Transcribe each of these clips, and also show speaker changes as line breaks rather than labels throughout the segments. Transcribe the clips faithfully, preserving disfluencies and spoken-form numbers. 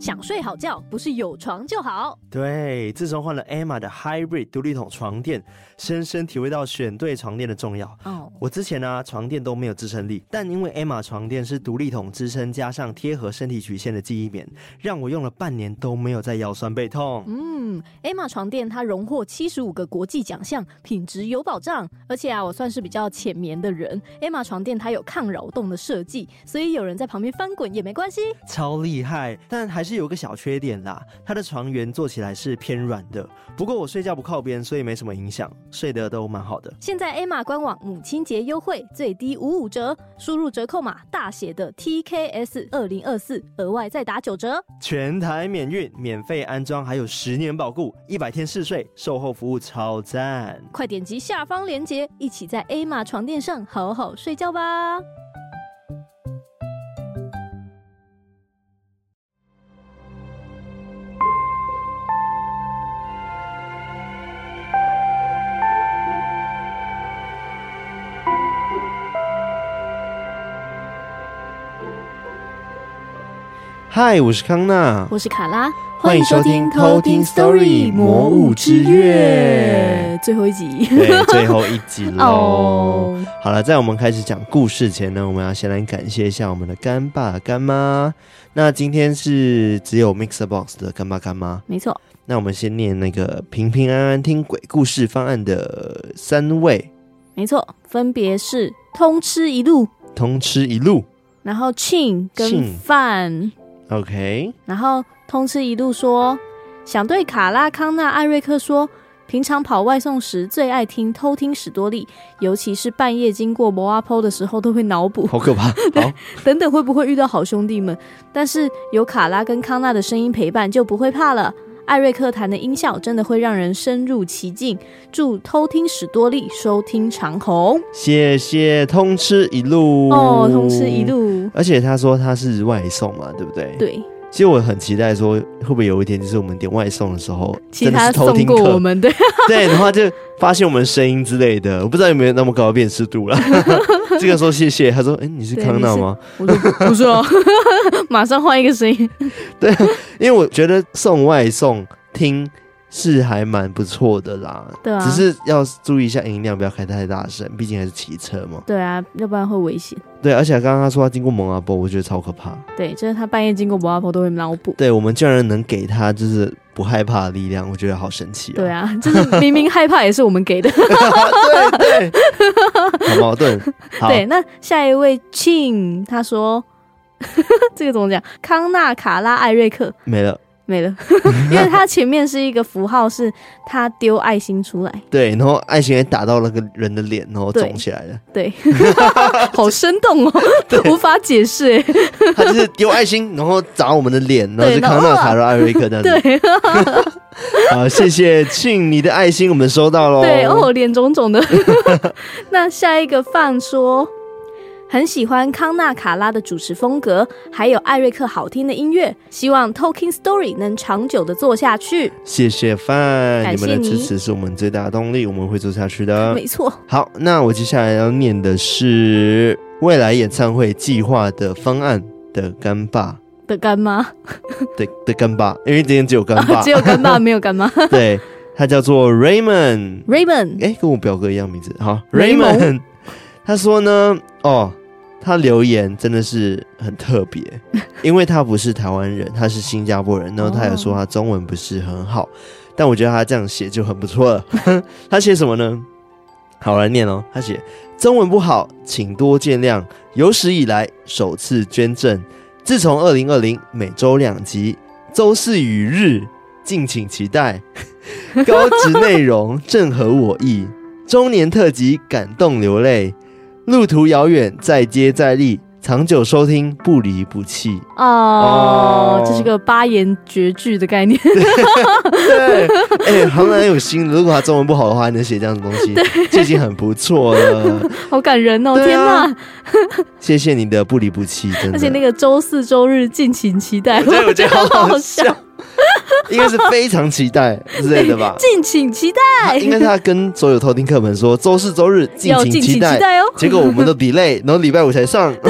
想睡好觉，不是有床就好。
对，自从换了 Emma 的 Hybrid 独立筒床垫，深深体会到选对床垫的重要。哦，我之前啊床垫都没有支撑力，但因为 Emma 床垫是独立筒支撑加上贴合身体曲线的记忆棉，让我用了半年都没有再腰酸背痛。
嗯 ，Emma 床垫它荣获七十五个国际奖项，品质有保障。而且啊，我算是比较浅眠的人 ，Emma 床垫它有抗扰动的设计，所以有人在旁边翻滚也没关系，
超厉害。但还是有个小缺点啦，它的床缘做起来是偏软的。不过我睡觉不靠边，所以没什么影响，睡得都蛮好的。
现在 Emma 官网母亲节优惠，最低五五折，输入折扣码大写的 T K S 二零二四，额外再打九折，
全台免运，免费安装，还有十年保固，一百天试睡，售后服务超赞！
快点击下方链接，一起在 Emma 床垫上好好睡觉吧。
嗨，我是康纳，
我是卡拉，
欢迎收听偷听 Story 魔物之月
最后一集，
对，最后一集喽。
哦，
好了，在我们开始讲故事前呢，我们要先来感谢一下我们的干爸干妈。那今天是只有 Mixerbox 的干爸干妈，
没错。
那我们先念那个平平安安听鬼故事方案的三位，
没错，分别是通吃一路、
通吃一路，
然后 Chin 跟范。
OK，
然后通吃一路说，想对卡拉、康纳、艾瑞克说，平常跑外送时最爱听偷听史多利，尤其是半夜经过摩阿坡的时候都会脑补，
好可怕。好，
等等会不会遇到好兄弟们？但是有卡拉跟康纳的声音陪伴就不会怕了。艾瑞克弹的音效真的会让人深入其境。祝偷听史多利收听长红，
谢谢通吃一路
哦，通吃一路。
而且他说他是外送嘛，对不对？
对。
其实我很期待说，会不会有一天就是我们点外送的时候，
其他送过我们，对
对，然后就发现我们声音之类的，我不知道有没有那么高的辨识度啦。这个说谢谢，他说：“哎、欸，你是康纳吗？”
我说：“不是哦。”马上换一个声音。
对，因为我觉得送外送听是还蛮不错的啦，
对啊，
只是要注意一下音量，不要开太大声，毕竟还是骑车嘛。
对啊，要不然会危险。
对，而且刚刚他说他经过蒙阿波，我觉得超可怕。
对，就是他半夜经过蒙阿波都会脑补。
对，我们居然能给他就是不害怕的力量，我觉得好神奇、哦。
对啊，就是明明害怕也是我们给的。
对对，好矛盾。好，
对，那下一位 Chin 他说，这个怎么讲？康纳、卡拉、艾瑞克
没了。
没了，因为他前面是一个符号，是他丢爱心出来，
对，然后爱心还打到那个人的脸，然后肿起来了，
对，好生动哦，无法解释哎，
他就是丢爱心，然后砸我们的脸，然后是康纳、卡拉、艾瑞克这样子，
对，
好，谢谢庆你的爱心，我们收到咯。
对哦，脸肿肿的。那下一个范说，很喜欢康纳卡拉的主持风格，还有艾瑞克好听的音乐，希望 Talking Story 能长久的做下去。谢
谢范，
感谢
你们的支持是我们最大的动力，我们会做下去的。
没错。
好，那我接下来要念的是未来演唱会计划的方案的干爸
的干妈
的的干爸，因为今天只有干爸，
只有干爸没有干妈。
对，他叫做 Raymond
Raymond，
哎，跟我表哥一样名字。好 ，Raymond。他说呢，哦，他留言真的是很特别，因为他不是台湾人，他是新加坡人，然后他有说他中文不是很好，但我觉得他这样写就很不错了。他写什么呢？好，我来念哦。他写中文不好，请多见谅，有史以来首次捐赠，自从二零二零每周两集，周四与日，敬请期待。高质内容正合我意，中年特辑感动流泪。路途遥远，再接再厉，长久收听，不离不弃。
哦，哦这是个八言绝句的概念。
对，哎、欸，好蛮有心的。如果他中文不好的话，还能写这样的东西，就已经很不错了。
好感人哦！啊、天哪！
谢谢你的不离不弃，真的。
而且那个周四周日敬请期待，
对，我觉得好好笑。 应该是非常期待之类的吧。
敬请期待。
应该他跟所有偷听客们说，周四周日敬请期待，
期待哦。
结果我们都 delay， 然后礼拜五才上。
对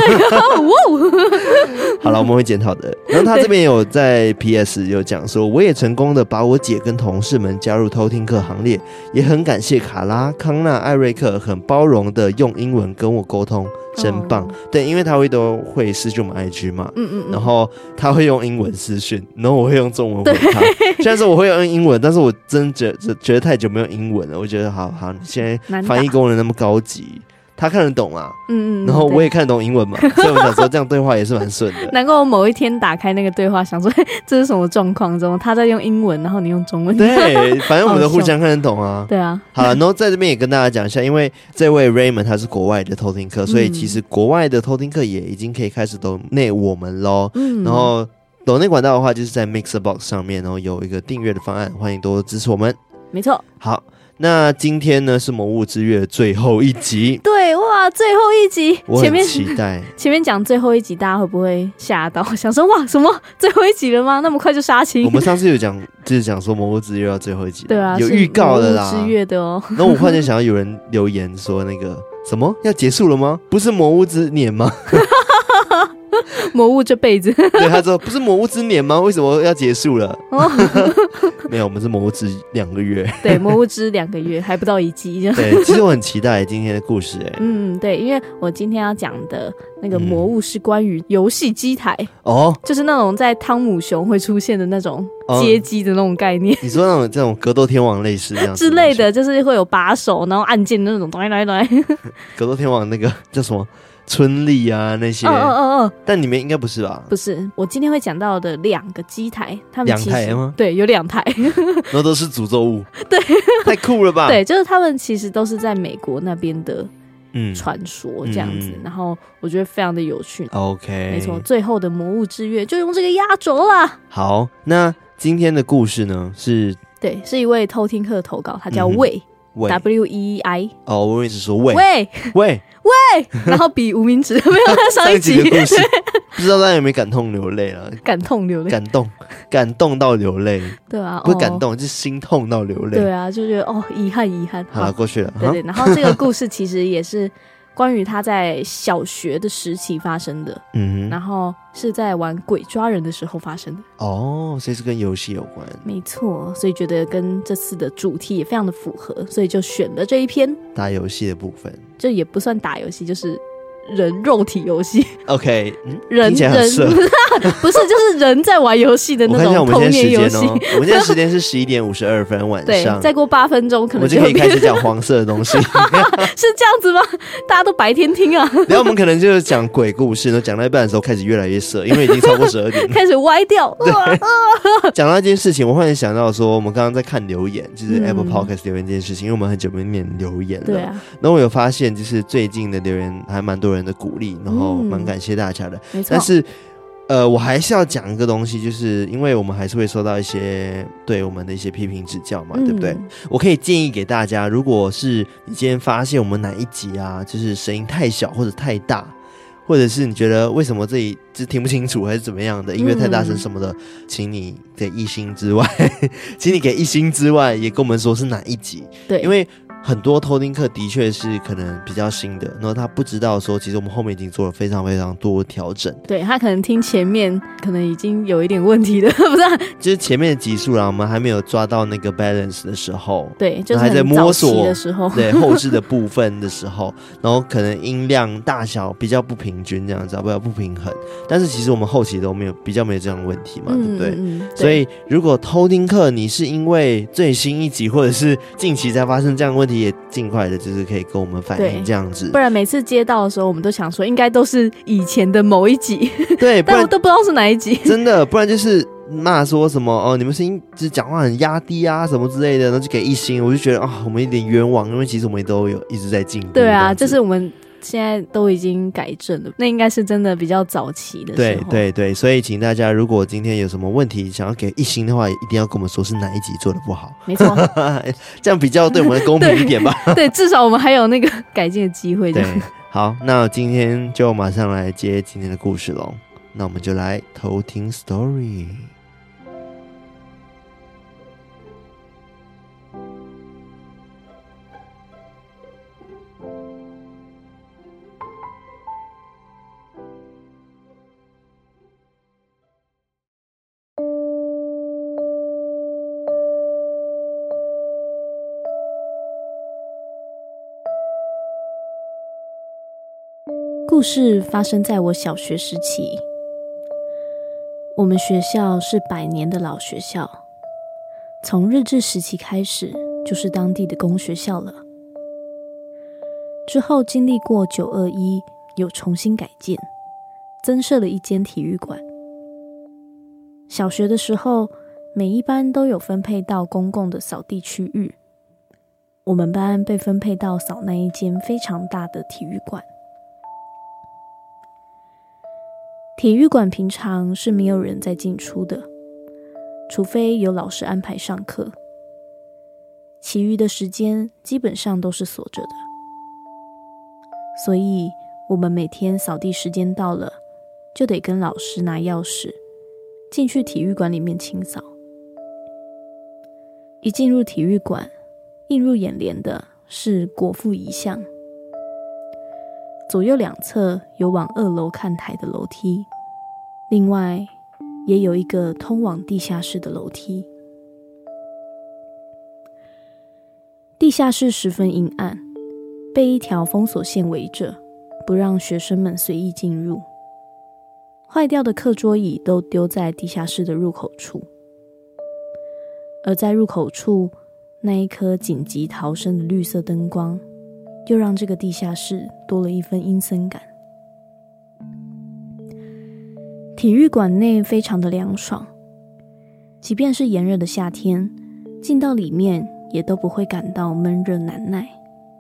好了，我们会检讨的。然后他这边有在 P S 有讲说，我也成功的把我姐跟同事们加入偷听客行列，也很感谢卡拉、康纳、艾瑞克很包容的用英文跟我沟通。真棒。哦，对，因为他会都会私讯我们 I G 嘛，嗯嗯嗯，然后他会用英文私讯，然后我会用中文回他。虽然说我会用英文，但是我真觉得觉得太久没有英文了，我觉得好好，你现在翻译功能那么高级，他看得懂啊，嗯嗯，然后我也看得懂英文嘛，所以我想说这样对话也是蛮顺的。
难怪我某一天打开那个对话，想说这是什么状况？怎么他在用英文，然后你用中文？
对，反正我们都互相看得懂啊。
对啊，
好了，然后在这边也跟大家讲一下，因为这位 Raymond 他是国外的偷听客，所以其实国外的偷听客也已经可以开始抖内我们咯。嗯，然后抖内管道的话，就是在 Mixerbox 上面，然后有一个订阅的方案，欢迎多支持我们。
没错。
好。那今天呢是《魔物之月》最后一集，
对哇，最后一集，
我很期待。
前面讲最后一集，大家会不会吓到，想说哇，什么最后一集了吗？那么快就杀青？
我们上次有讲，就是讲说《魔物之月》要最后一集，
对啊，
有预告的啦，
魔物之月的哦。
然后我忽然间想要有人留言说那个什么要结束了吗？不是魔物之年吗？
魔物这辈子，
对，他说不是魔物之年吗？为什么要结束了？哦、没有，我们是魔物之两个月。
对，魔物之两个月还不到一季。
对，其实我很期待今天的故事、欸。
嗯，对，因为我今天要讲的那个魔物是关于游戏机台哦、嗯，就是那种在汤姆熊会出现的那种街机的那种概念。哦、
你说那种这种格斗天王类似这样
之类的，就是会有把手，然后按键的那种，来来来。
格斗天王那个叫什么？春丽啊那些，哦哦哦哦，但你们应该不是吧？
不是，我今天会讲到的两个机台，他们
两台吗？
对，有两台，
然后都是诅咒物，
对，
太酷了吧？
对，就是他们其实都是在美国那边的传说这样子、嗯，然后我觉得非常的有趣。
OK，
没错，最后的魔物之月就用这个压轴啦。
好，那今天的故事呢是，
对，是一位偷听客投稿，他叫魏。嗯W E I
哦，我一直说喂
喂
喂
喂，然后比无名指没有上一集
的故事，不知道大家有没有感动流泪了？
感动流泪，
感动感动到流泪，
对啊，
不是感动，就是心痛到流泪，
对啊，就觉得哦，遗憾遗憾。
好了，过去了，
对对。然后这个故事其实也是关于他在小学的时期发生的，嗯，然后是在玩鬼抓人的时候发生的。
哦，所以是跟游戏有关。
没错，所以觉得跟这次的主题也非常的符合，所以就选了这一篇
打游戏的部分。
这也不算打游戏，就是人肉体游戏。
OK， 嗯，
人
听起来很色。
不是，就是人在玩游戏的那种童年游戏。
我们现在时间是十一点五十二分晚上，
对，再过八分钟可能
就我就可以开始讲黄色的东西。是
这样子吗？大家都白天听啊。
然后我们可能就是讲鬼故事，然后讲到一半的时候开始越来越色，因为已经超过十二点了，
开始歪掉。
对，讲到一件事情，我忽然想到说，我们刚刚在看留言，就是 Apple Podcast 留言这件事情，因为我们很久没念留言了。
对啊。
然后我有发现，就是最近的留言还蛮多人的鼓励，然后蛮感谢大家的。没错。但是。呃，我还是要讲一个东西，就是因为我们还是会收到一些对我们的一些批评指教嘛，嗯、对不对？我可以建议给大家，如果是你今天发现我们哪一集啊，就是声音太小或者太大，或者是你觉得为什么这里就听不清楚，还是怎么样的，音乐太大声什么的，嗯、请你给一星之外，请你给一星之外，也跟我们说是哪一集，对，因为。很多偷听客的确是可能比较新的，然后他不知道说，其实我们后面已经做了非常非常多调整。对，
他可能听前面可能已经有一点问题了，不是、啊？
就是前面的集数啦，我们还没有抓到那个 balance 的时候，
对，就是
还在摸索
的时候，
对后置的部分的时候，然后可能音量大小比较不平均，这样子，比较不平衡。但是其实我们后期都没有比较没有这样的问题嘛，嗯、对不对？嗯、对。所以如果偷听客你是因为最新一集或者是近期才发生这样的问题，也尽快的就是可以跟我们反映这样子，
不然每次接到的时候我们都想说应该都是以前的某一集，
对，
但我都不知道是哪一集，
真的，不然就是骂说什么哦，你们声音就是讲话很压低啊什么之类的，然后就给一星，我就觉得啊、哦，我们有点冤枉，因为其实我们都有一直在进步。
对啊，这是我们现在都已经改正了，那应该是真的比较早期的时候。
对对对，所以请大家如果今天有什么问题想要给一星的话，一定要跟我们说是哪一集做的不好。
没错，
这样比较对我们公平一点吧。
对, 对，至少我们还有那个改进的机会。
对，好，那今天就马上来接今天的故事咯。那我们就来偷听 story。
故事发生在我小学时期。我们学校是百年的老学校，从日治时期开始就是当地的公学校了。之后经历过九二一，有重新改建，增设了一间体育馆。小学的时候，每一班都有分配到公共的扫地区域，我们班被分配到扫那一间非常大的体育馆。体育馆平常是没有人在进出的，除非有老师安排上课，其余的时间基本上都是锁着的。所以我们每天扫地时间到了，就得跟老师拿钥匙进去体育馆里面清扫。一进入体育馆，映入眼帘的是国父遗像，左右两侧有往二楼看台的楼梯，另外也有一个通往地下室的楼梯。地下室十分阴暗，被一条封锁线围着，不让学生们随意进入。坏掉的课桌椅都丢在地下室的入口处，而在入口处那一颗紧急逃生的绿色灯光，又让这个地下室多了一分阴森感。体育馆内非常的凉爽，即便是炎热的夏天，进到里面也都不会感到闷热难耐。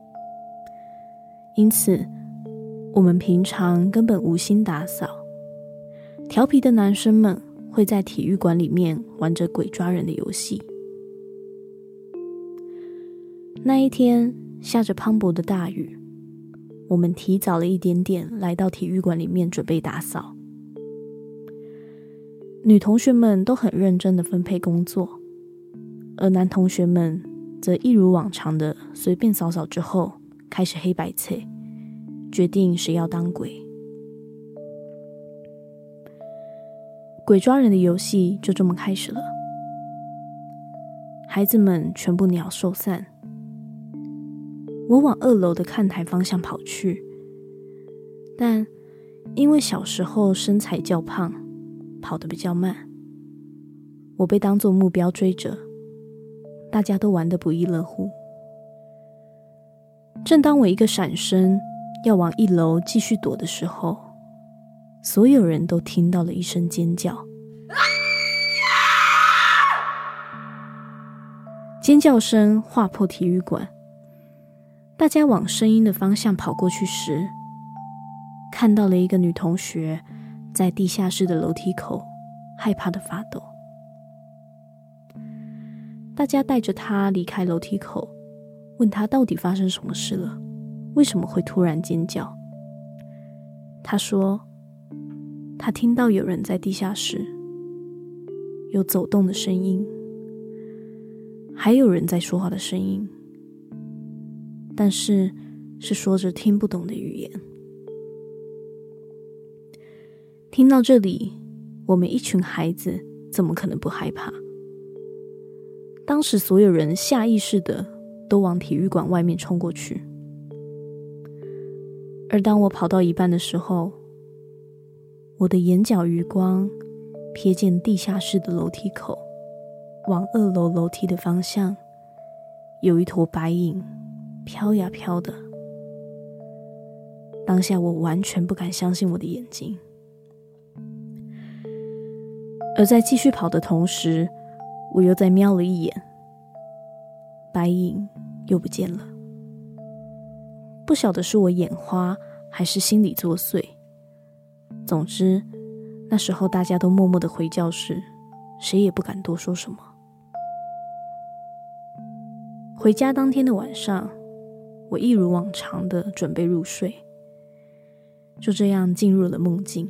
因此，我们平常根本无心打扫。调皮的男生们会在体育馆里面玩着鬼抓人的游戏。那一天下着磅礴的大雨，我们提早了一点点来到体育馆里面准备打扫。女同学们都很认真的分配工作，而男同学们则一如往常的随便扫扫之后开始黑白猜，决定谁要当鬼。鬼抓人的游戏就这么开始了。孩子们全部鸟兽散，我往二楼的看台方向跑去，但因为小时候身材较胖，跑得比较慢，我被当作目标追着，大家都玩得不亦乐乎。正当我一个闪身要往一楼继续躲的时候，所有人都听到了一声尖叫。尖叫声划破体育馆，大家往声音的方向跑过去时，看到了一个女同学在地下室的楼梯口害怕的发抖。大家带着她离开楼梯口，问她到底发生什么事了，为什么会突然尖叫。她说她听到有人在地下室，有走动的声音，还有人在说话的声音，但是是说着听不懂的语言。听到这里，我们一群孩子怎么可能不害怕？当时所有人下意识的都往体育馆外面冲过去，而当我跑到一半的时候，我的眼角余光瞥见地下室的楼梯口，往二楼楼梯的方向有一坨白影飘呀飘的。当下我完全不敢相信我的眼睛，而在继续跑的同时，我又再瞄了一眼，白影又不见了。不晓得是我眼花还是心里作祟，总之那时候大家都默默地回教室，谁也不敢多说什么。回家当天的晚上，我一如往常的准备入睡，就这样进入了梦境。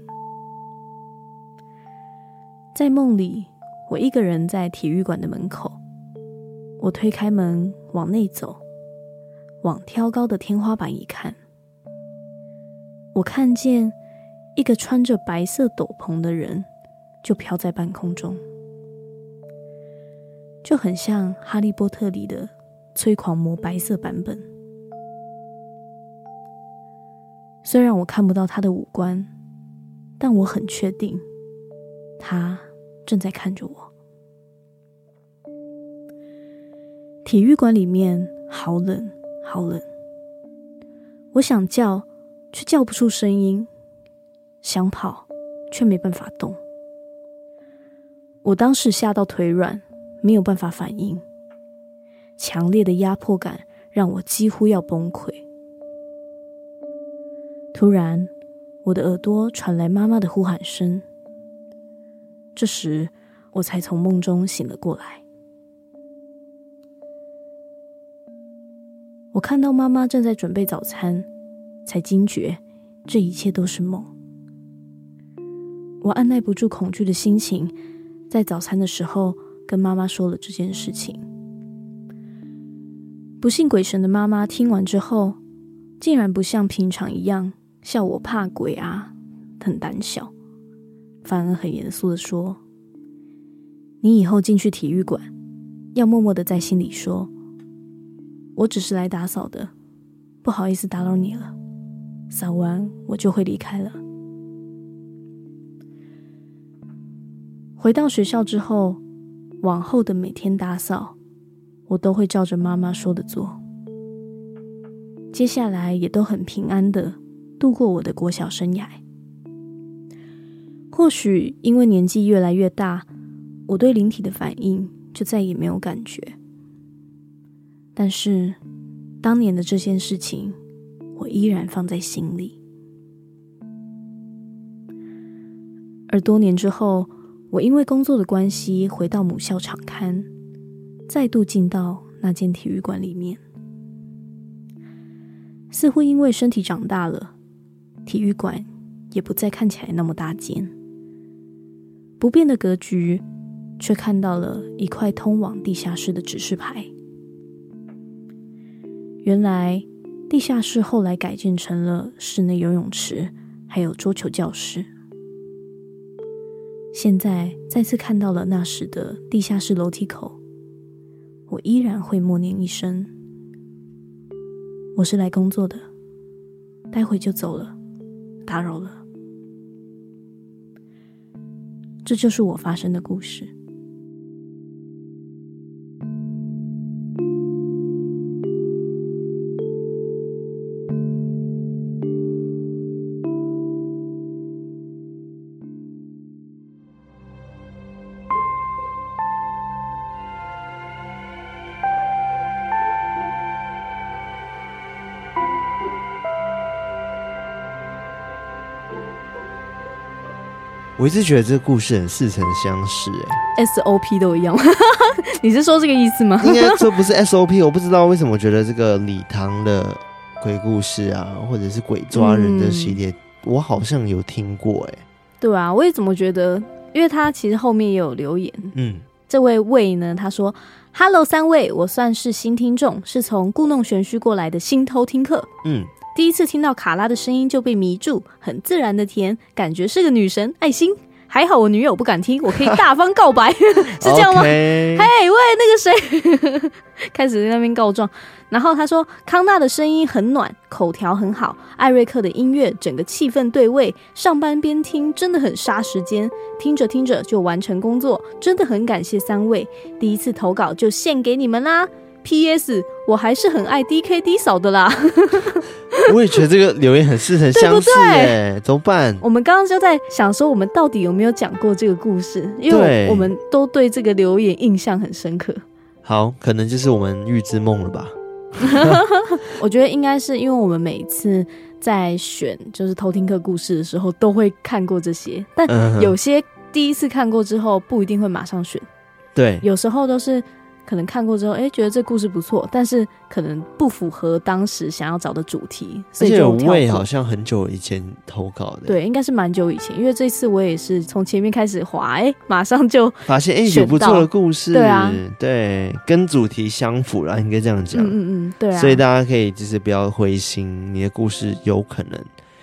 在梦里，我一个人在体育馆的门口，我推开门往内走，往挑高的天花板一看，我看见一个穿着白色斗篷的人就飘在半空中，就很像哈利波特里的催狂魔白色版本。 虽然我看不到他的五官，但我很确定他正在看着我。体育馆里面好冷好冷，我想叫却叫不出声音，想跑却没办法动。我当时吓到腿软，没有办法反应，强烈的压迫感让我几乎要崩溃。突然，我的耳朵传来妈妈的呼喊声，这时我才从梦中醒了过来。我看到妈妈正在准备早餐，才惊觉这一切都是梦。我按耐不住恐惧的心情，在早餐的时候跟妈妈说了这件事情。不信鬼神的妈妈听完之后，竟然不像平常一样笑我怕鬼啊，很胆小，反而很严肃地说，你以后进去体育馆，要默默地在心里说，我只是来打扫的，不好意思打扰你了，扫完我就会离开了。回到学校之后，往后的每天打扫，我都会照着妈妈说的做。接下来也都很平安的度过我的国小生涯。或许因为年纪越来越大，我对灵体的反应就再也没有感觉。但是当年的这件事情，我依然放在心里。而多年之后，我因为工作的关系回到母校场勘，再度进到那间体育馆里面。似乎因为身体长大了，体育馆也不再看起来那么大间。不变的格局，却看到了一块通往地下室的指示牌。原来地下室后来改建成了室内游泳池，还有桌球教室。现在再次看到了那时的地下室楼梯口，我依然会默念一声，我是来工作的，待会就走了，打扰了。这就是我发生的故事。
我一直觉得这个故事很似曾相识、欸、
S O P 都一样你是说这个意思吗？
应该说不是 S O P 我不知道为什么我觉得这个礼堂的鬼故事啊，或者是鬼抓人的系列、嗯、我好像有听过、欸、
对啊，我也怎么觉得，因为他其实后面也有留言。
嗯，
这位魏呢，他说 Hello 三位，我算是新听众，是从故弄玄虚过来的新偷听客。嗯，第一次听到卡拉的声音就被迷住，很自然的甜，感觉是个女神，爱心。还好我女友不敢听，我可以大方告白是这样吗？嘿、okay. 喂那个谁开始在那边告状。然后他说康纳的声音很暖，口条很好，艾瑞克的音乐整个气氛对位，上班边听真的很杀时间，听着听着就完成工作，真的很感谢三位，第一次投稿就献给你们啦。P S 我还是很爱 D K D 嫂的啦
我也觉得这个留言很似曾相识耶，怎么办？
我们刚刚就在想说我们到底有没有讲过这个故事，因为我们都对这个留言印象很深刻。
好，可能就是我们预知梦了吧
我觉得应该是因为我们每次在选就是偷听客故事的时候都会看过这些，但有些第一次看过之后不一定会马上选。
对，
有时候都是可能看过之后，哎，觉得这故事不错，但是可能不符合当时想要找的主题，所以就跳过。而且有位
好像很久以前投稿的，
对，应该是蛮久以前，因为这次我也是从前面开始滑，哎，马上就
发现哎有不错的故事，
对啊，
对，跟主题相符啦，应该这样讲，
嗯嗯嗯，对啊，
所以大家可以就是不要灰心，你的故事有可能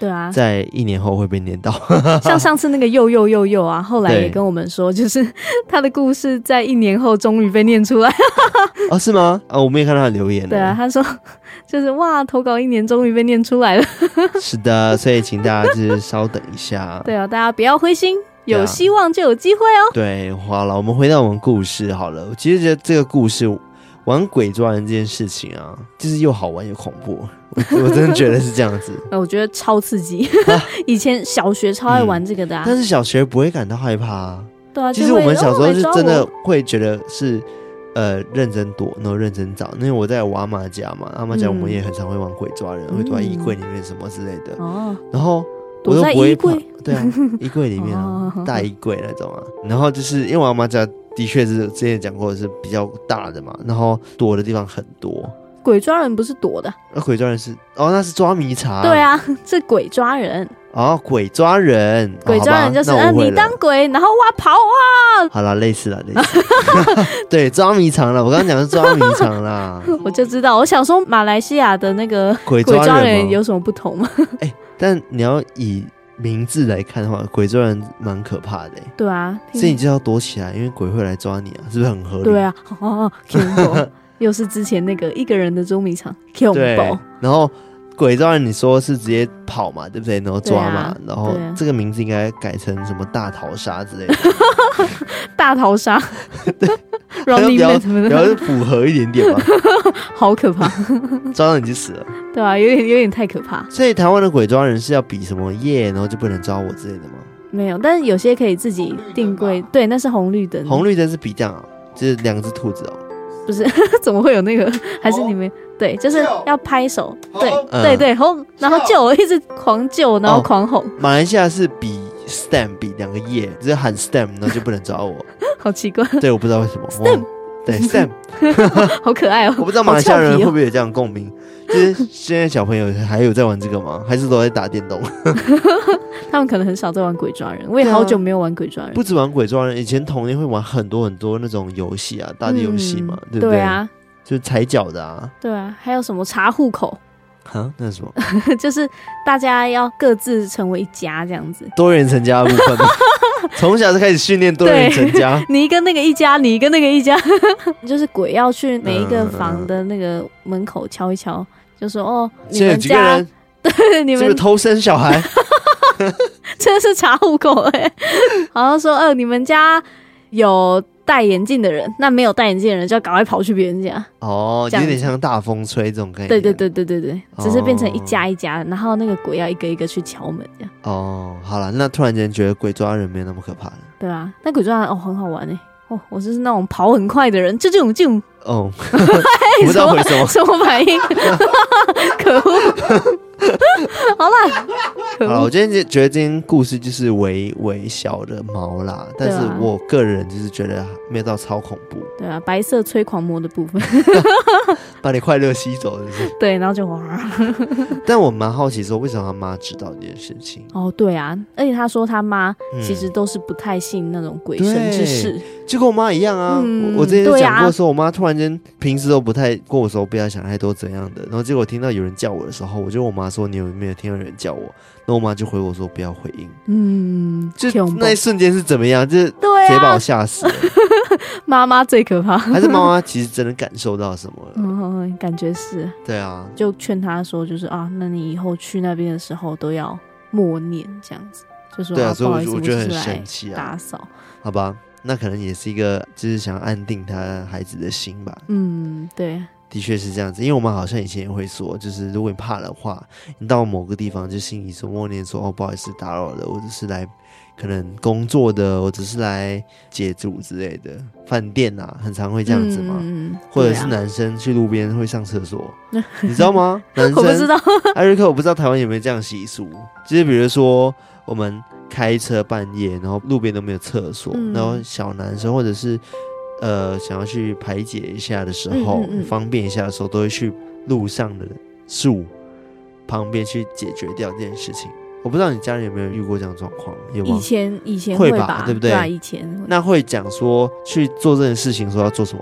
对啊，
在一年后会被念到。
像上次那个又又又又啊，后来也跟我们说，就是他的故事在一年后终于被念出来。
哦，是吗？啊，我没有看到他的留言。
对啊，他说就是哇，投稿一年终于被念出来了。
是的，所以请大家就是稍等一下。
对啊，大家不要灰心，有希望就有机会哦。
对，好了，我们回到我们故事好了。我其实觉得这个故事玩鬼抓人这件事情啊，就是又好玩又恐怖。我, 我真的觉得是这样子。
我觉得超刺激。以前小学超爱玩这个的、啊嗯、
但是小学不会感到害怕啊。
对啊，
其实我们小时候是真的会觉得是。呃，认真躲，然后认真找。因为我在我阿嬷家嘛，阿嬷家我们也很常会玩鬼抓人，嗯、会躲在衣柜里面什么之类的。哦，然后我都不会怕。对啊，衣柜里面啊，哦、大衣柜那种啊。然后就是因为我阿嬷家的确是之前讲过是比较大的嘛，然后躲的地方很多。
鬼抓人不是躲的，
那、啊、鬼抓人是哦，那是抓迷藏。
对啊，是鬼抓人。
哦，鬼抓人，
鬼抓人就是、呃、你当鬼，然后哇跑啊！
好啦，类似啦，类似。对，抓迷藏啦，我刚刚讲的是抓迷藏啦。
我就知道，我想说马来西亚的那个鬼抓人有什么不同吗？
哎、欸，但你要以名字来看的话，鬼抓人蛮可怕的、欸。对
啊，
所以你就要躲起来，因为鬼会来抓你啊，是不是很合理？
对啊，哦，恐怖，又是之前那个一个人的捉迷藏，恐怖。
然后。鬼抓人，你说是直接跑嘛，对不对？然后抓嘛，啊、然后这个名字应该改成什么大逃杀之类的。
大逃杀，
对，比较比较符合一点点嘛。
好可怕，
抓到你就死了。
对啊，有点有点太可怕。
所以台湾的鬼抓人是要比什么耶，然后就不能抓我之类的吗？
没有，但是有些可以自己定规，对，那是红绿灯。
红绿灯是比这样啊，就是两只兔子哦。
不是，怎么会有那个？还是你们对，就是要拍手，对、嗯、对对，吼，然后救，一直狂救，然后狂吼。哦、
马来西亚是比 stem 比两个耶，只是喊 stem， 然后就不能抓我。
好奇怪。
对，我不知道为什么。
stem，
对 stem，
好可爱哦。
我不知道马来西亚人会不会有这样共鸣。就是现在小朋友还有在玩这个吗？还是都在打电动？
他们可能很少在玩鬼抓人，我也好久没有玩鬼抓人。
不止玩鬼抓人，以前童年会玩很多很多那种游戏啊，大地游戏嘛、嗯，对不对？
对啊，
就是踩脚的啊。
对啊，还有什么查户口？
啊，那是什么？
就是大家要各自成为一家这样子。
多元成家的部分，从小就开始训练多元成家。
你跟那个一家，你跟那个一家，就是鬼要去每一个房的那个门口敲一敲，就说哦，你们家对你们
是不是偷生小孩？
真的是查户口哎、欸，好像说呃你们家有戴眼镜的人，那没有戴眼镜的人就要赶快跑去别人家。
哦，有点像大风吹这种概念。
对对对对对对，只是变成一家一家，然后那个鬼要一个一个去敲门这样。
哦，好了，那突然间觉得鬼抓人没有那么可怕了。
对啊，那鬼抓人哦很好玩哎、欸。哦，我就是那种跑很快的人，就这种这种。
哦，我不知道回什么
什么反应，可恶。好啦，
好了，我今天觉得今天故事就是微微小的毛啦，但是我个人就是觉得没有到超恐怖。
对啊，白色催狂魔的部分，
把你快乐吸走是不是？
对，然后就哇。
但我蛮好奇说，为什么他妈知道这件事情？
哦，对啊，而且他说他妈其实都是不太信那种鬼神之事。嗯，
就跟我妈一样啊，嗯、我, 我之前讲过说，我妈突然间平时都不太跟我说不要想太多怎样的，然后结果听到有人叫我的时候，我就问我妈说你有没有听到有人叫我？然后我妈就回我说不要回应。嗯，就那一瞬间是怎么样？就是直接把我吓死了。
妈妈最可怕，
还是妈妈其实真的感受到什么了？
嗯，感觉是。
对啊，
就劝她说，就是啊，那你以后去那边的时候都要默念这样子，就说
对啊，
啊
所以我,
我
我觉得很生气啊，
打扫，
好吧。那可能也是一个，就是想安定他孩子的心吧。
嗯，对，
的确是这样子。因为我们好像以前也会说，就是如果你怕的话，你到某个地方就心里说默念说，哦，不好意思打扰了，我只是来可能工作的，我只是来解主之类的。饭店啊，很常会这样子嘛。嗯，或者是男生去路边会上厕所，啊、你知道吗？男生
我不知道。
艾瑞克，我不知道台湾有没有这样习俗，就是比如说我们开车半夜，然后路边都没有厕所，嗯、然后小男生或者是呃想要去排解一下的时候，嗯嗯嗯方便一下的时候，都会去路上的树旁边去解决掉这件事情。我不知道你家人有没有遇过这样的状况，有吗？
以前以前
会吧，
吧
对不对？
对啊，以前
那会讲说去做这件事情说要做什么吗？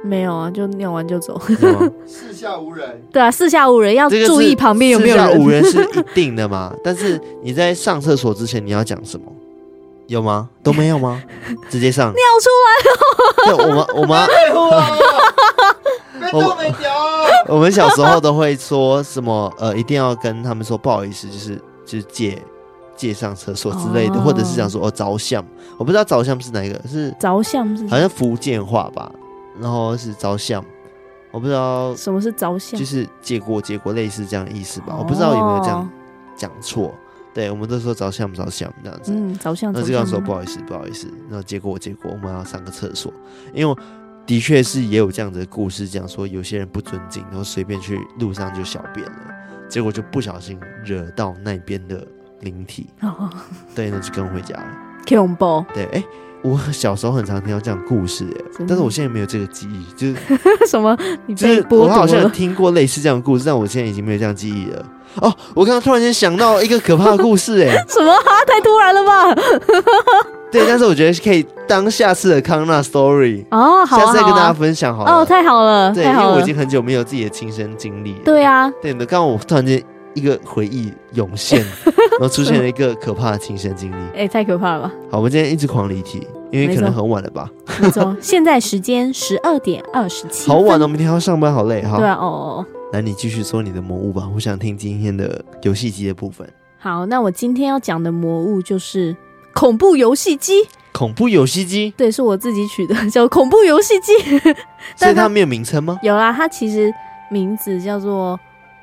没有啊，就尿完就走。
四下无人。
对啊，四下无人，要注意旁边有没有人。
四下无人是一定的嘛？但是你在上厕所之前你要讲什么？有吗？都没有吗？直接上。
尿出
来了。对，我们我们
被动没掉。
我们小时候都会说什么？呃，一定要跟他们说不好意思，就是就是借借上厕所之类的，哦、或者是讲说哦着相，我不知道着相是哪一个，是
着相是
好像福建话吧，然后是着相，我不知道
什么是着相，
就是借过借过类似这样的意思吧，哦、我不知道有没有这样讲错。对，我们都说着相着相这样子，
嗯，着相。
那这样说不好意思，不好意思，然后结果结果我们要上个厕所，因为的确是也有这样的故事，讲说有些人不尊敬，然后随便去路上就小便了，结果就不小心惹到那边的灵体，哦、对，那就跟回家了，
恐怖。
对，哎。我小时候很常听到这样的故事，但是我现在没有这个记忆，就是
什么？你
被剥夺了？我好像有听过类似这样的故事，但我现在已经没有这样记忆了。哦，我刚刚突然间想到一个可怕的故事，哎，
什么啊？太突然了吧？
对，但是我觉得可以当下次的康纳 story
哦，好、啊，
下次再跟大家分享好了。
哦，太好了，
对，
太好了，
因为我已经很久没有自己的亲身经历了。
对啊，
对的，刚刚我突然间一个回忆涌现，然后出现了一个可怕的亲身经历，
哎、欸，太可怕了吧？
好，我们今天一直狂离题。因为可能很晚了吧？
没错，现在时间十二点二十七。
好晚哦，明天要上班，好累哈。
对啊，哦，
来，你继续说你的魔物吧，我想听今天的游戏机的部分。
好，那我今天要讲的魔物就是恐怖游戏机。
恐怖游戏机？
对，是我自己取的，叫恐怖游戏机。
所以它没有名称吗？
有啦，它其实名字叫做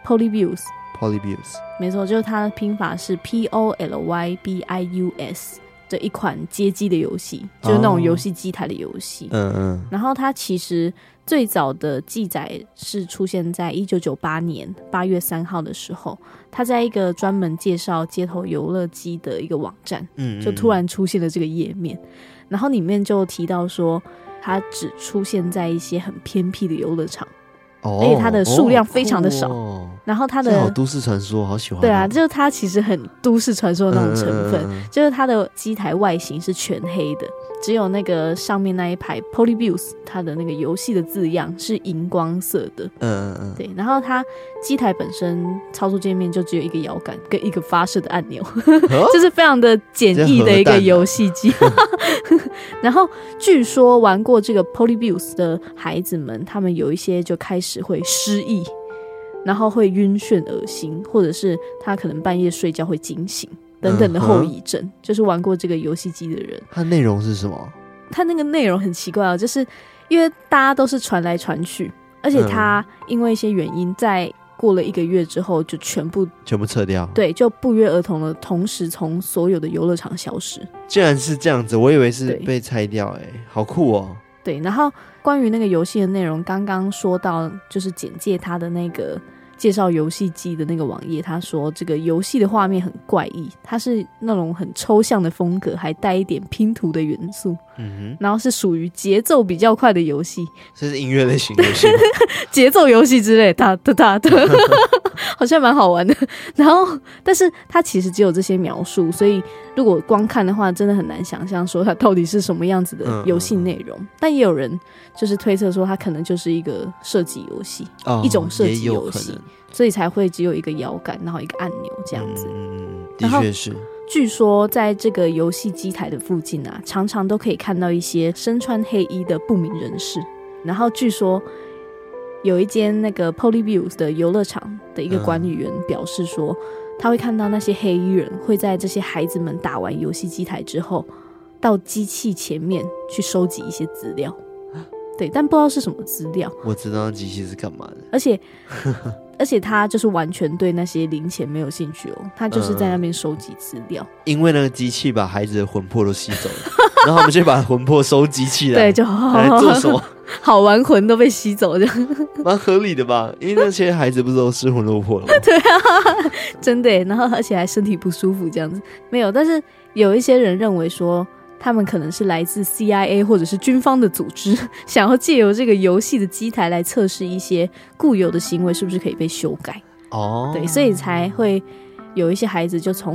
Polybius。Polybius， 没错，就是它的拼法是 P O L Y B I U S。的一款街机的游戏，就是那种游戏机台的游戏。嗯嗯。然后它其实最早的记载是出现在一九九八年八月三号的时候，它在一个专门介绍街头游乐机的一个网站，嗯嗯，就突然出现了这个页面，然后里面就提到说，它只出现在一些很偏僻的游乐场。哦、而且它的数量非常的少，哦、然后它的
好都市传说，好喜欢、哦。
对啊，就是它其实很都市传说的那种成分，嗯嗯嗯就是它的机台外形是全黑的，只有那个上面那一排 Polybius 它的那个游戏的字样是荧光色的。嗯嗯嗯，对。然后它机台本身操作界面就只有一个摇杆跟一个发射的按钮，哦、就是非常的简易的一个游戏机。然后据说玩过这个 Polybius 的孩子们，他们有一些就开始会失忆，然后会晕眩恶心，或者是他可能半夜睡觉会惊醒等等的后遗症、嗯、就是玩过这个游戏机的人。
它内容是什么？
它那个内容很奇怪哦，就是因为大家都是传来传去，而且它因为一些原因在过了一个月之后就全部
全部撤掉，
对，就不约而同的同时从所有的游乐场消失。
竟然是这样子，我以为是被拆掉，哎，好酷哦。
对，然后关于那个游戏的内容，刚刚说到就是简介它的那个介绍游戏机的那个网页，他说这个游戏的画面很怪异，它是那种很抽象的风格，还带一点拼图的元素，嗯哼，然后是属于节奏比较快的游戏，
这是音乐类型游戏吗？
节奏游戏之类，哒哒哒哒，好像蛮好玩的。然后，但是它其实只有这些描述，所以如果光看的话，真的很难想象说它到底是什么样子的游戏内容。嗯嗯嗯，但也有人就是推测说，它可能就是一个射击游戏，哦，一种射击游戏，所以才会只有一个摇杆，然后一个按钮这样子。
嗯，的确是。
据说在这个游戏机台的附近啊，常常都可以看到一些身穿黑衣的不明人士。然后据说有一间那个 Polybius 的游乐场的一个管理员表示说，嗯，他会看到那些黑衣人会在这些孩子们打完游戏机台之后，到机器前面去收集一些资料。对，但不知道是什么资料。
我知道机器是干嘛的，
而且而且他就是完全对那些零钱没有兴趣哦，他就是在那边收集资料，嗯，
因为那个机器把孩子的魂魄都吸走了，然后他们就把魂魄收集起来，
对，就
来做什么？
好玩魂都被吸走，这样
蛮合理的吧？因为那些孩子不是都失魂落魄了吗？
对啊，真的耶，然后而且还身体不舒服这样子。没有，但是有一些人认为说，他们可能是来自 C I A 或者是军方的组织，想要借由这个游戏的机台来测试一些固有的行为是不是可以被修改。哦，对，所以才会有一些孩子就从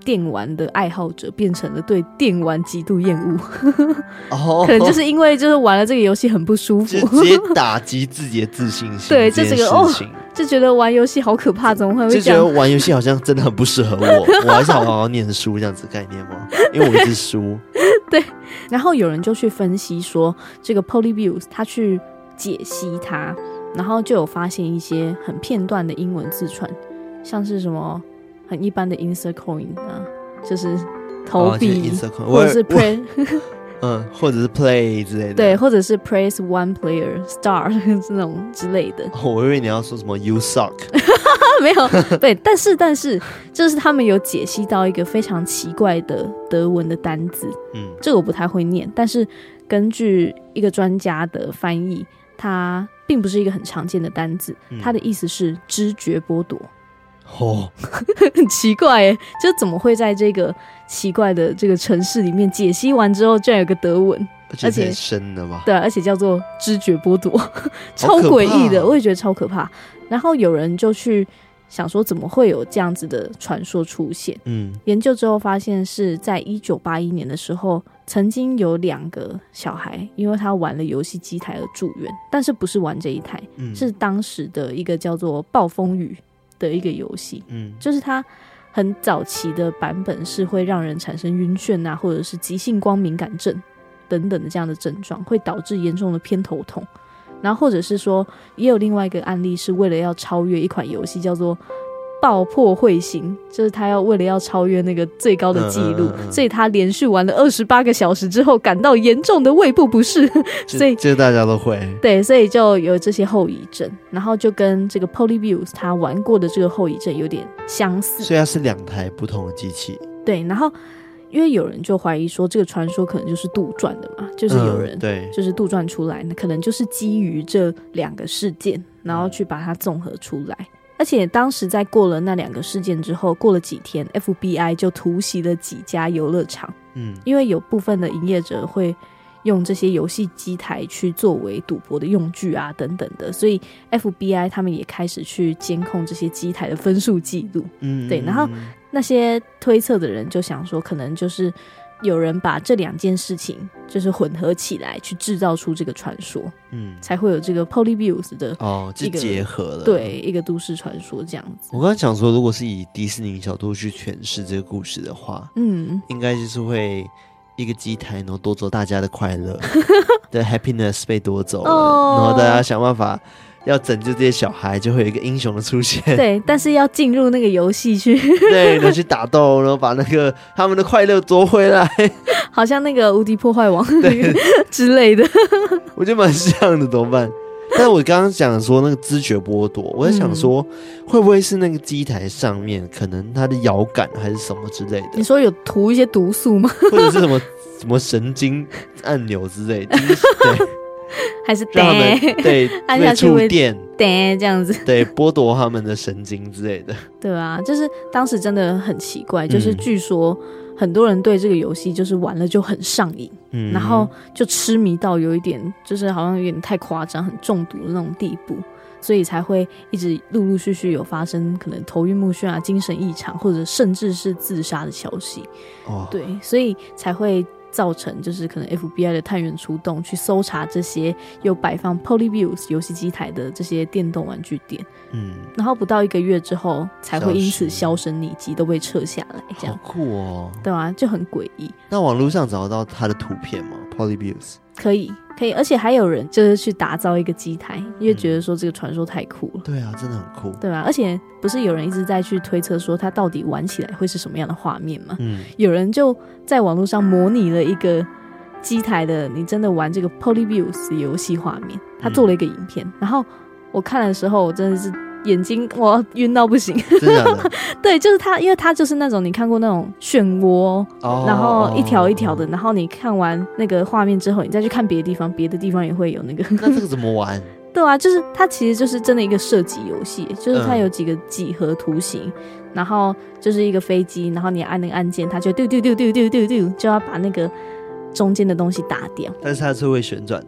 电玩的爱好者变成了对电玩极度厌恶，
哦，
可能就是因为就是玩了这个游戏很不舒服，
就直接打击自己的自信心。
对，就这个哦，就觉得玩游戏好可怕，怎么会会这样？
就觉得玩游戏好像真的很不适合我，我还是好好念书这样子概念吗？因为我一直输。
对，然后有人就去分析说，这个 Polybius 他去解析它，然后就有发现一些很片段的英文字串，像是什么很一般的 insert coin 啊，就是投币、
哦、
或者是 play
嗯，或者是 play 之类的，
对，或者是 praise one player star 这种之类的。
哦，我以为你要说什么 you suck
没有，对，但是但是就是他们有解析到一个非常奇怪的德文的单字，嗯，这个我不太会念，但是根据一个专家的翻译，它并不是一个很常见的单字，嗯、它的意思是知觉剥夺。
哦，
很奇怪耶，就怎么会在这个奇怪的这个城市里面解析完之后，居然有个德文，
而且很深的吧？
对，而且叫做知觉剥夺，超诡异的，我也觉得超可怕。然后有人就去想说，怎么会有这样子的传说出现？嗯，研究之后发现是在一九八一年的时候，曾经有两个小孩，因为他玩了游戏机台而住院，但是不是玩这一台，嗯、是当时的一个叫做暴风雨的一个游戏，嗯，就是它很早期的版本是会让人产生晕眩啊，或者是急性光敏感症等等的这样的症状，会导致严重的偏头痛。然后或者是说，也有另外一个案例是为了要超越一款游戏叫做爆破彗星，就是他要为了要超越那个最高的纪录、嗯嗯嗯、所以他连续玩了二十八个小时之后感到严重的胃部不适，所以
这大家都会，
对，所以就有这些后遗症，然后就跟这个 Polybius 他玩过的这个后遗症有点相似，
所以它是两台不同的机器。
对，然后因为有人就怀疑说这个传说可能就是杜撰的嘛，就是有人对就是杜撰出来，那可能就是基于这两个事件然后去把它综合出来。而且当时在过了那两个事件之后，过了几天 F B I 就突袭了几家游乐场，嗯，因为有部分的营业者会用这些游戏机台去作为赌博的用具啊等等的，所以 F B I 他们也开始去监控这些机台的分数记录，嗯，对，然后那些推测的人就想说，可能就是有人把这两件事情就是混合起来去制造出这个传说，嗯，才会有这个 Polybius 的
哦，就结合了，
对，一个都市传说这样子。
我刚刚讲说，如果是以迪士尼角度去诠释这个故事的话，嗯，应该就是会一个机台然后夺走大家的快乐的 happiness 被夺走了，哦，然后大家想办法要拯救这些小孩，就会有一个英雄的出现。
对，但是要进入那个游戏去，
对，然后去打斗，然后把那个他们的快乐夺回来，
好像那个无敌破坏王之类的。
我觉得蛮像的，怎么办？但是我刚刚讲说那个知觉剥夺，我在想说，嗯，会不会是那个机台上面可能它的摇杆还是什么之类的？
你说有涂一些毒素吗？
或者是什么什么神经按钮之类的？对。
还是
让他们对
按下去
触电
这样子，
对，剥夺他们的神经之类的。
对啊，就是当时真的很奇怪，就是据说很多人对这个游戏就是玩了就很上瘾，嗯，然后就痴迷到有一点就是好像有点太夸张，很中毒的那种地步，所以才会一直陆陆续续有发生可能头晕目眩啊、精神异常，或者甚至是自杀的消息。哦，对，所以才会造成就是可能 F B I 的探员出动去搜查这些有摆放 Polybius 游戏机台的这些电动玩具店，嗯，然后不到一个月之后才会因此销声匿迹，都被撤下来，这样
好酷哦，
对啊，就很诡异。
那网络上找得到他的图片吗 ？Polybius
可以，可以，而且还有人就是去打造一个机台，因为觉得说这个传说太酷了。
嗯，对啊，真的很酷，
对吧？而且不是有人一直在去推测说它到底玩起来会是什么样的画面吗？嗯，有人就在网络上模拟了一个机台的你真的玩这个 Polybius 游戏画面，他做了一个影片，嗯，然后我看的时候我真的是眼睛我晕到不行，
真的
对，就是它，因为它就是那种你看过那种漩涡，哦，然后一条一条的，哦，然后你看完那个画面之后，你再去看别的地方，别的地方也会有那个。
那这个怎么玩？
对啊，就是它其实就是真的一个射击游戏，就是它有几个几何图形，嗯，然后就是一个飞机，然后你按那个按键，它就丢丢丢丢丢丢丢，就要把那个中间的东西打掉。
但是它是会旋转的。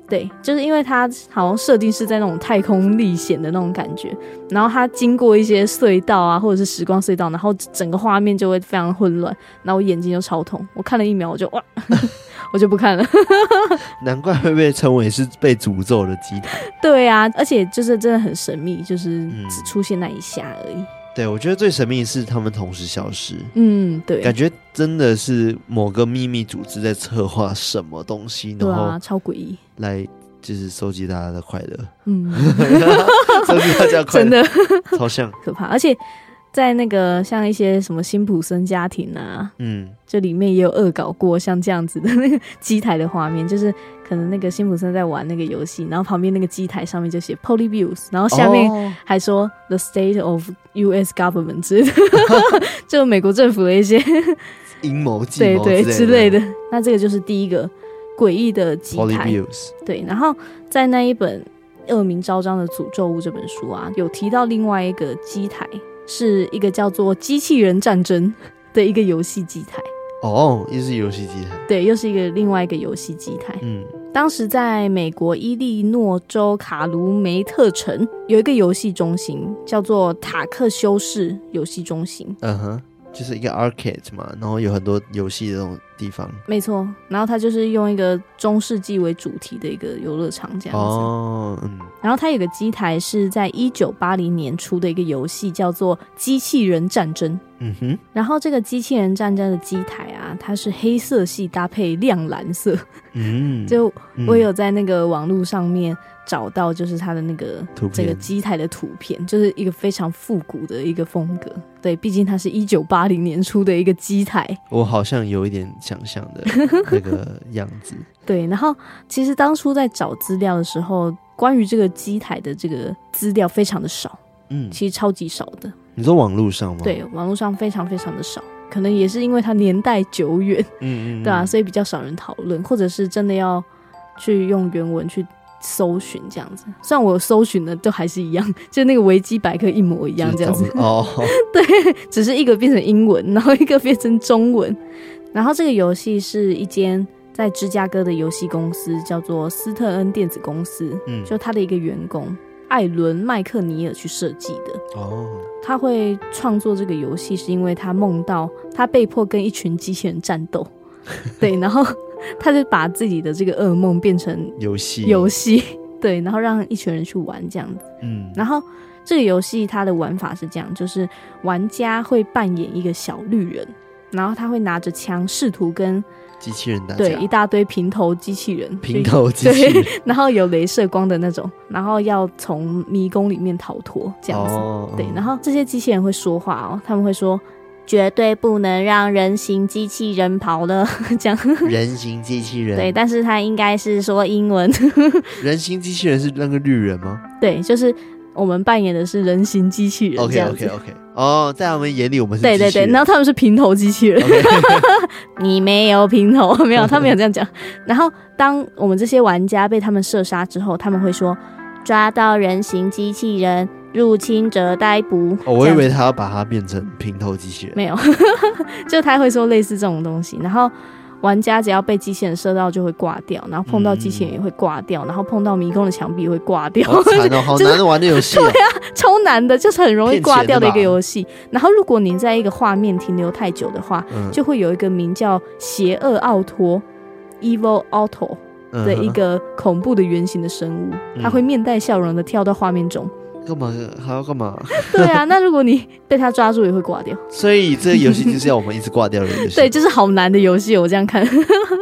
对，就是因为它好像设定是在那种太空历险的那种感觉，然后它经过一些隧道啊，或者是时光隧道，然后整个画面就会非常混乱，然后我眼睛就超痛，我看了一秒我就哇我就不看了
难怪会被称为是被诅咒的机台。
对啊，而且就是真的很神秘，就是只出现那一下而已、嗯、
对，我觉得最神秘的是他们同时消失。
嗯，对，
感觉真的是某个秘密组织在策划什么东西，
对啊，
然后
超诡异，
来就是收集大家的快乐。
嗯
收集大家的快乐，
真的
超像
可怕。而且在那个像一些什么辛普森家庭啊，嗯，这里面也有恶搞过像这样子的那个机台的画面，就是可能那个辛普森在玩那个游戏，然后旁边那个机台上面就写 Polybius， 然后下面还说 The State of U S Government 之类的就美国政府的一些
阴谋计谋
对对之类的。那这个就是第一个诡异的机台
Polybius。
对，然后在那一本恶名昭彰的诅咒物这本书啊，有提到另外一个机台，是一个叫做机器人战争的一个游戏机台。
哦，又是游戏机台。
对，又是一个另外一个游戏机台。嗯，当时在美国伊利诺州卡卢梅特城有一个游戏中心，叫做塔克修士游戏中心。
嗯哼，就是一个 arcade 嘛，然后有很多游戏的那种地方。
没错，然后它就是用一个中世纪为主题的一个游乐场这样子。哦，嗯。然后它有个机台是在一九八零年出的一个游戏，叫做《机器人战争》。嗯哼。然后这个机器人战争的机台啊，它是黑色系搭配亮蓝色。嗯。就我有在那个网络上面找到，就是它的那个这个机台的图片，就是一个非常复古的一个风格。对，毕竟它是一九八零年出的一个机台。我
好像有一点想象的那个样子。
对，然后其实当初在找资料的时候，关于这个机台的这个资料非常的少，嗯，其实超级少的。
你说网络上吗？
对，网络上非常非常的少，可能也是因为它年代久远，嗯嗯，对啊，所以比较少人讨论，或者是真的要去用原文去搜寻这样子。虽然我搜寻的都还是一样，就那个维基百科一模一样这样子。哦，对，只是一个变成英文，然后一个变成中文。然后这个游戏是一间在芝加哥的游戏公司，叫做斯特恩电子公司，嗯，就他的一个员工艾伦麦克尼尔去设计的。哦，他会创作这个游戏是因为他梦到他被迫跟一群机器人战斗对，然后他就把自己的这个噩梦变成
游戏
游戏对，然后让一群人去玩这样子。嗯，然后这个游戏它的玩法是这样，就是玩家会扮演一个小绿人，然后他会拿着枪试图跟
机器人打架，
对，一大堆平头机器人，
平头机器人，
对，然后有雷射光的那种，然后要从迷宫里面逃脱这样子。哦，对，然后这些机器人会说话哦，他们会说绝对不能让人形机器人跑了这样。
人形机器人，
对，但是他应该是说英文。
人形机器人是那个绿人吗？
对，就是我们扮演的是人形机器人这样子。
OK OK OK， 哦，在他们眼里我们是机器人。
对对对，然后他们是平头机器人。okay. 你没有平头，没有，他没有这样讲。然后当我们这些玩家被他们射杀之后，他们会说抓到人形机器人，入侵者逮捕。
哦，我以为他要把它变成平头机器人。
没有，就他会说类似这种东西。然后玩家只要被机器人射到就会挂掉，然后碰到机器人也会挂掉，嗯、然后碰到迷宫的墙壁也会挂掉。
好惨哦，好难的玩的游戏、哦。
对啊，超难的，就是很容易挂掉的一个游戏。然后如果你在一个画面停留太久的话，嗯、就会有一个名叫邪恶奥托 （Evil Otto） 的一个恐怖的圆形的生物，嗯、它会面带笑容的跳到画面中。
干嘛还要干嘛？
对啊，那如果你被他抓住也会挂掉。
所以这个游戏就是要我们一直挂掉的游戏。
对，就是好难的游戏，我这样看。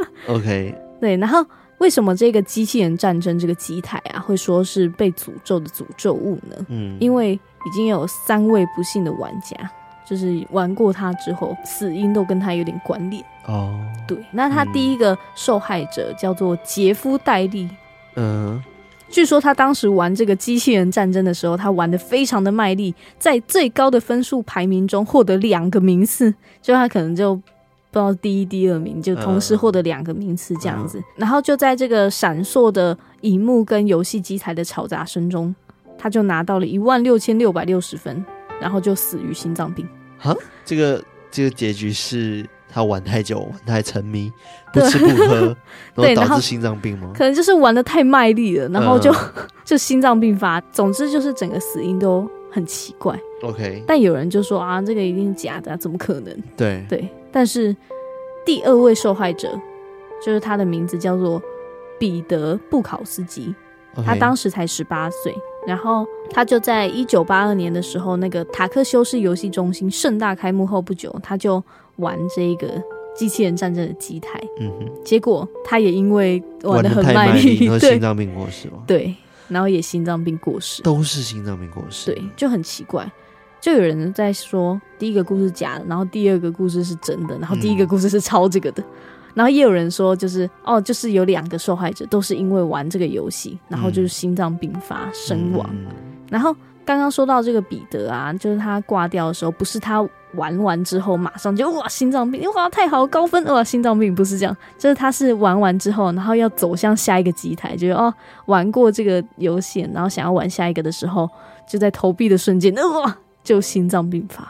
OK。
对，然后为什么这个机器人战争这个机台啊会说是被诅咒的诅咒物呢？嗯，因为已经有三位不幸的玩家，就是玩过它之后，死因都跟它有点关联。哦，对，那他第一个受害者叫做杰夫戴利。嗯。据说他当时玩这个机器人战争的时候，他玩得非常的卖力，在最高的分数排名中获得两个名次，就他可能就不知道第一第二名，就同时获得两个名次这样子、嗯、然后就在这个闪烁的萤幕跟游戏机台的嘈杂声中，他就拿到了一万六千六百六十分，然后就死于心脏病。
哈，这个这个结局是他玩太久，玩太沉迷，不吃不喝，然后导致心脏病吗？
可能就是玩得太卖力了，然后就、嗯、就心脏病发。总之就是整个死因都很奇怪。
OK，
但有人就说啊，这个一定是假的、啊，怎么可能？
对
对，但是第二位受害者就是他的名字叫做彼得·布考斯基，
okay.
他当时才十八岁，然后他就在一九八二年的时候，那个塔克修士游戏中心盛大开幕后不久，他就玩这个机器人战争的机台，
嗯哼，
结果他也因为玩得很
卖
卖力，
然后心脏病过世吗？
对，然后也心脏病过世，
都是心脏病过世，
对，就很奇怪。就有人在说第一个故事是假的，然后第二个故事是真的，然后第一个故事是抄这个的、嗯、然后也有人说就是哦，就是有两个受害者都是因为玩这个游戏，然后就是心脏病发身亡、嗯、然后刚刚说到这个彼得啊，就是他挂掉的时候不是他玩完之后马上就哇心脏病，哇太好高分，哇心脏病，不是这样，就是他是玩完之后然后要走向下一个机台，就是哦玩过这个游戏然后想要玩下一个的时候，就在投币的瞬间哇就心脏病发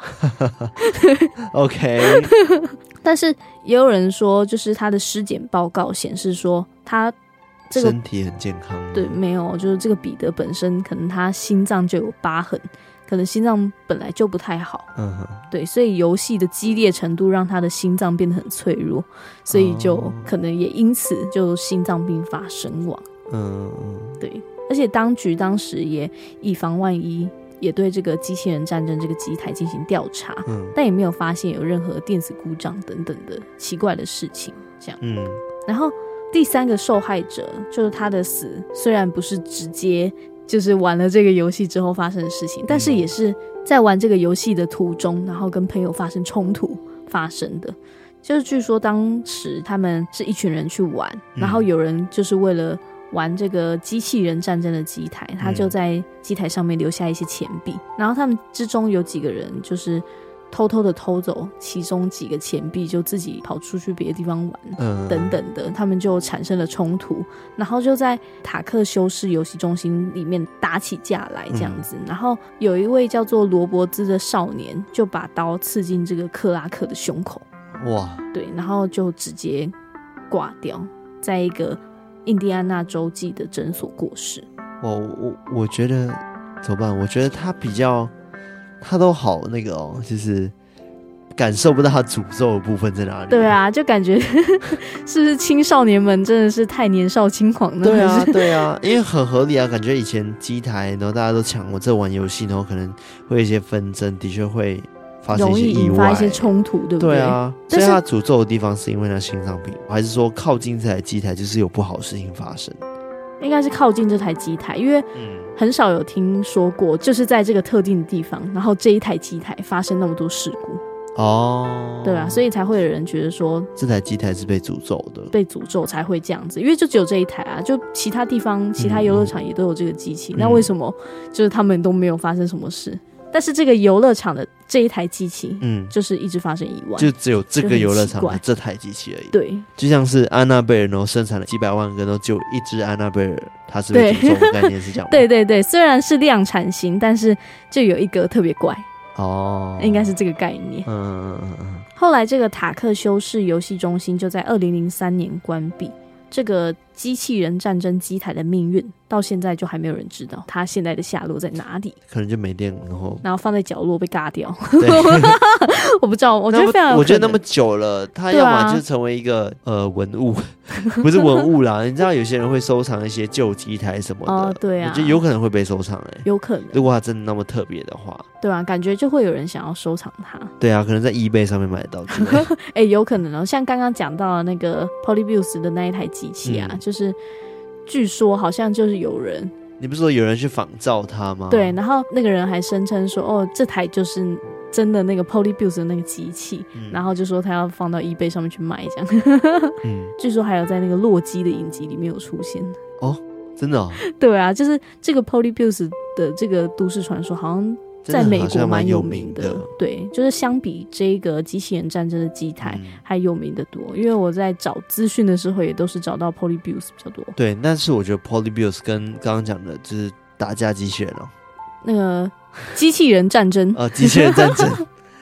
OK
但是也有人说就是他的尸检报告显示说他这个
身体很健康，
对，没有，就是这个彼得本身可能他心脏就有疤痕，可能心脏本来就不太好，嗯哼，对，所以游戏的激烈程度让他的心脏变得很脆弱，所以就可能也因此就心脏病发身亡，嗯，对，而且当局当时也以防万一也对这个机器人战争这个机台进行调查、嗯、但也没有发现有任何电子故障等等的奇怪的事情这样、嗯、然后第三个受害者就是他的死虽然不是直接就是玩了这个游戏之后发生的事情、嗯、但是也是在玩这个游戏的途中然后跟朋友发生冲突发生的，就是据说当时他们是一群人去玩、嗯、然后有人就是为了玩这个机器人战争的机台，他就在机台上面留下一些钱币、嗯、然后他们之中有几个人就是偷偷的偷走其中几个钱币，就自己跑出去别的地方玩、嗯、等等的，他们就产生了冲突，然后就在塔克修士游戏中心里面打起架来这样子、嗯、然后有一位叫做罗伯兹的少年就把刀刺进这个克拉克的胸口，哇，对，然后就直接挂掉，在一个印第安纳州际的诊所过世。
我我我觉得怎么办？我觉得他比较，他都好那个哦，就是感受不到他诅咒的部分在哪里。
对啊，就感觉是不是青少年们真的是太年少轻狂呢？
对啊，对啊，因为很合理啊，感觉以前机台，然后大家都抢我这玩游戏，然后可能会有一些纷争，的确会发生一些意外，
容易引发一些冲突，对不对？
对啊，所以他诅咒的地方是因为他心脏病，还是说靠近这台机台就是有不好的事情发生？
应该是靠近这台机台，因为很少有听说过就是在这个特定的地方，然后这一台机台发生那么多事故哦，对啊，所以才会有人觉得说
这台机台是被诅咒的，
被诅咒才会这样子，因为就只有这一台啊，就其他地方其他游乐场也都有这个机器、嗯、那为什么就是他们都没有发生什么事？但是这个游乐场的这一台机器，嗯，就是一直发生意外，
就只有这个游乐场的这台机器而已。
对，
就像是安娜贝尔，然后生产了几百万个，然后就一只安娜贝尔，它是被诅咒的概念是这样吗？
对对对，虽然是量产型，但是就有一个特别怪哦，应该是这个概念。嗯嗯嗯。后来这个塔克修士游戏中心就在二零零三年关闭。这个机器人战争机台的命运到现在就还没有人知道它现在的下落在哪里，
可能就没电，然后
然后放在角落被嘎掉我不知道，我觉得非常有可能，
我觉得那么久了它要么就成为一个、啊、呃文物不是文物啦你知道有些人会收藏一些旧机台什么的、哦、对啊，我觉得有可能会被收藏、欸、
有可能
如果它真的那么特别的话，
对啊，感觉就会有人想要收藏它，
对啊，可能在 eBay 上面买得到之类的
哎、欸，有可能哦，像刚刚讲到的那个 Polybius 的那一台机器啊、嗯、就是据说好像就是有人，
你不是说有人去仿造它吗？
对，然后那个人还声称说哦这台就是真的那个 Polybius 的那个机器、嗯、然后就说他要放到 eBay 上面去卖这样嗯，据说还有在那个洛基的影集里面有出现
哦，真的哦？
对啊，就是这个 Polybius 的这个都市传说好像在美国蛮有名 的, 的对，就是相比这个机器人战争的机台还有名的多、嗯、因为我在找资讯的时候也都是找到 Polybius 比较多。
对，但是我觉得 Polybius 跟刚刚讲的就是打架机器人哦，
那个机器人战争
呃，机器人战争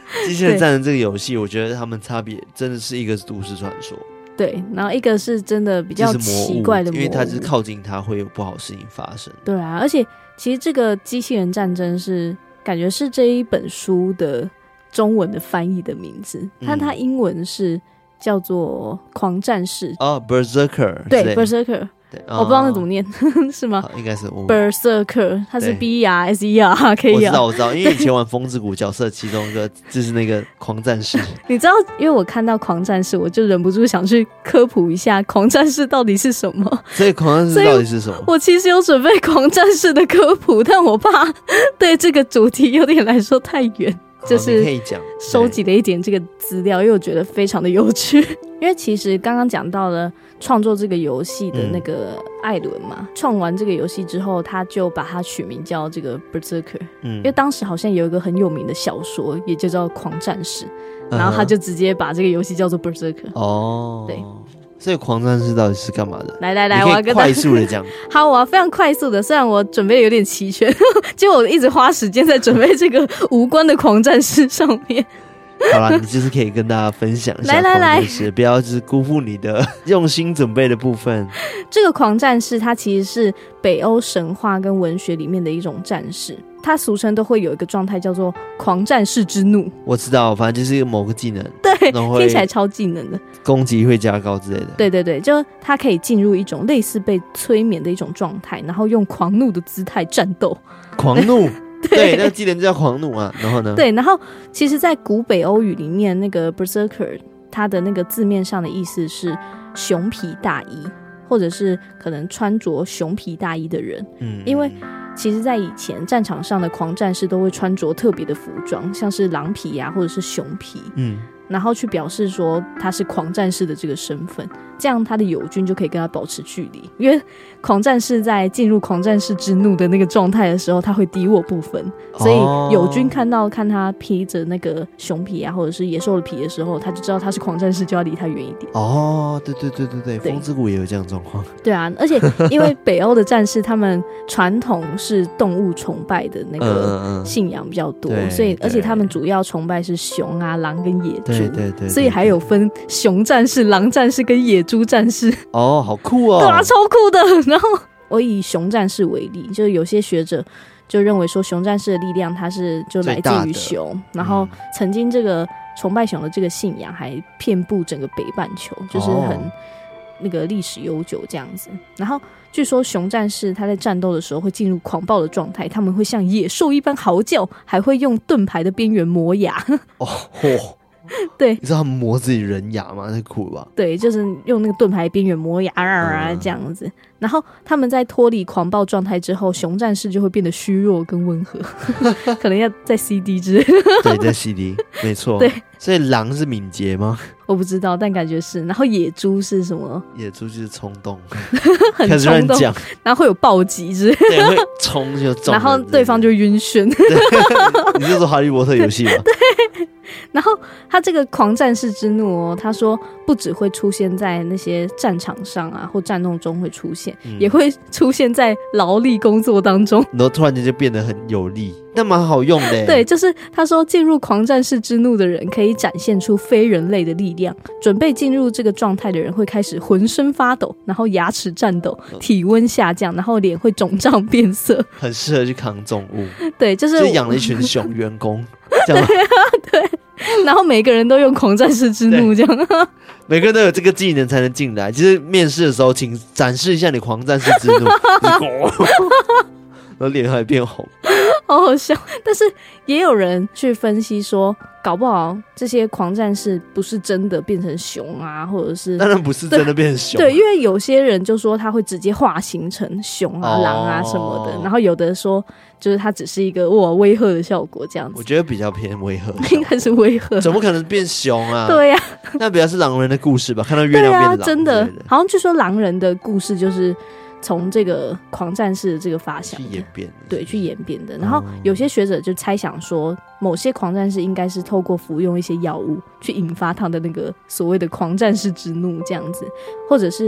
机器人战争这个游戏，我觉得他们差别真的是一个是都市传说，
对，然后一个是真的比较奇怪的魔物，
因为它是靠近它会有不好的事情发生。
对啊，而且其实这个机器人战争是感觉是这一本书的中文的翻译的名字，但它英文是叫做狂战士
哦 Berserker，
对 Berserker，我不知道那怎么念是吗？
应该是
Berserker， 它是 B E R S E R K E R。
我知道我知道，因为以前玩风之谷角色其中一个就是那个狂战士。
你知道因为我看到狂战士我就忍不住想去科普一下狂战士到底是什么，
所以狂战士到底是什么？
我其实有准备狂战士的科普，但我怕对这个主题有点来说太远，就是收集了一点这个资料，因为我觉得非常的有趣。因为其实刚刚讲到了创作这个游戏的那个艾伦嘛，创、嗯、完这个游戏之后，他就把它取名叫这个 Berserker，嗯，因为当时好像有一个很有名的小说，也就叫狂战士，然后他就直接把这个游戏叫做 Berserker。哦，对。
所以狂战士到底是干嘛的？
来来来，我要跟
快速的讲。
好，我要非常快速的，虽然我准备有点齐全，结果我一直花时间在准备这个无关的狂战士上面。
好啦，你就是可以跟大家分享一下狂战士，不要就是辜负你的用心准备的部分。
这个狂战士它其实是北欧神话跟文学里面的一种战士，它俗称都会有一个状态叫做狂战士之怒。
我知道，反正就是某个技能，
对，听起来超技能的，
攻击会加高之类的。
对对对，就它可以进入一种类似被催眠的一种状态，然后用狂怒的姿态战斗。
狂怒对，那个技能就叫狂怒啊。然后呢？
对，然后其实在古北欧语里面，那个 Berserker 它的那个字面上的意思是熊皮大衣，或者是可能穿着熊皮大衣的人。嗯，因为其实在以前战场上的狂战士都会穿着特别的服装，像是狼皮啊或者是熊皮，嗯，然后去表示说他是狂战士的这个身份，这样他的友军就可以跟他保持距离，因为狂战士在进入狂战士之怒的那个状态的时候，他会敌我不分，所以友军看到看他披着那个熊皮啊或者是野兽的皮的时候，他就知道他是狂战士，就要离他远一点。
哦，对对对对对，风之谷也有这样的状况。
对啊，而且因为北欧的战士他们传统是动物崇拜的那个信仰比较多，嗯嗯所以而且他们主要崇拜是熊啊狼跟野猪，对对 对, 对, 对，所以还有分熊战士、狼战士跟野猪战士。
哦，好酷哦！
对啊，超酷的。然后我以熊战士为例，就是有些学者就认为说熊战士的力量它是就来自于熊，然后曾经这个崇拜熊的这个信仰还遍布整个北半球，就是很那个历史悠久这样子。然后据说熊战士他在战斗的时候会进入狂暴的状态，他们会像野兽一般嚎叫，还会用盾牌的边缘磨牙。哦嚯！对，
你知道他们磨自己人牙吗？太酷了吧！
对，就是用那个盾牌边缘磨牙啊这样子。然后他们在脱离狂暴状态之后，熊战士就会变得虚弱跟温和，可能要在 C D 之类的。
对，在 C D， 没错。对，所以狼是敏捷吗？
我不知道，但感觉是。然后野猪是什么？
野猪就是冲动，
很冲动，然后会有暴击之类的，
对，会冲就中，
然后对方就晕眩。
你是说哈利波特游戏吗？
对。然后他这个狂战士之怒哦，他说不只会出现在那些战场上啊或战斗中会出现、嗯、也会出现在劳力工作当中，
然后突然间就变得很有力，那蛮好用的。
对，就是他说进入狂战士之怒的人可以展现出非人类的力量，准备进入这个状态的人会开始浑身发抖，然后牙齿颤抖，体温下降，然后脸会肿胀变色，
很适合去扛重物。
对，就是
就养了一群熊员工这样
对啊，对，然后每个人都用狂战士之怒这样
每个人都有这个技能才能进来，就是面试的时候请展示一下你狂战士之怒然后脸还变红，
好好笑。但是也有人去分析说，搞不好这些狂战士不是真的变成熊啊，或者是
当然不是真的变成熊。
对，因为有些人就说他会直接化形成熊啊、哦、狼啊什么的，然后有的说就是它只是一个哇威吓的效果这样子。
我觉得比较偏威吓，
应该是威吓，
怎么可能变熊啊？
对呀、啊，
那比较是狼人的故事吧，看到月亮变狼。
对啊，真的，好像据说狼人的故事就是从这个狂战士的这个发想
去演变，
对，去演变的。然后有些学者就猜想说，某些狂战士应该是透过服用一些药物去引发他的那个所谓的狂战士之怒这样子，或者是